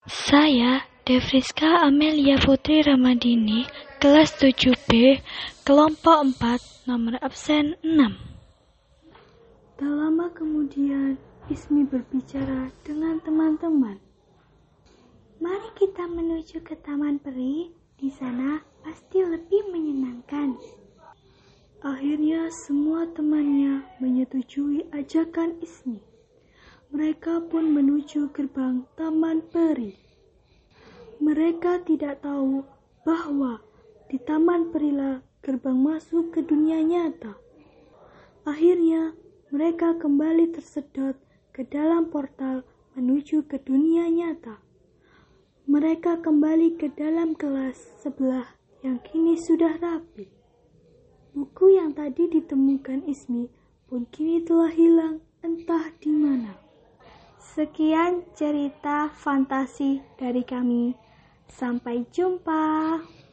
Saya, Devriska Amelia Putri Ramadini, kelas 7B, kelompok 4, nomor absen 6. Tak lama kemudian, Ismi berbicara dengan teman-teman. Mari kita menuju ke Taman Peri, di sana pasti lebih menyenangkan. Akhirnya semua temannya menyetujui ajakan Ismi. Mereka pun menuju gerbang Taman Peri. Mereka tidak tahu bahwa di Taman Perilah gerbang masuk ke dunia nyata. Akhirnya mereka kembali tersedot ke dalam portal menuju ke dunia nyata. Mereka kembali ke dalam kelas sebelah yang kini sudah rapi. Buku yang tadi ditemukan Ismi pun kini telah hilang entah di mana. Sekian cerita fantasi dari kami. Sampai jumpa.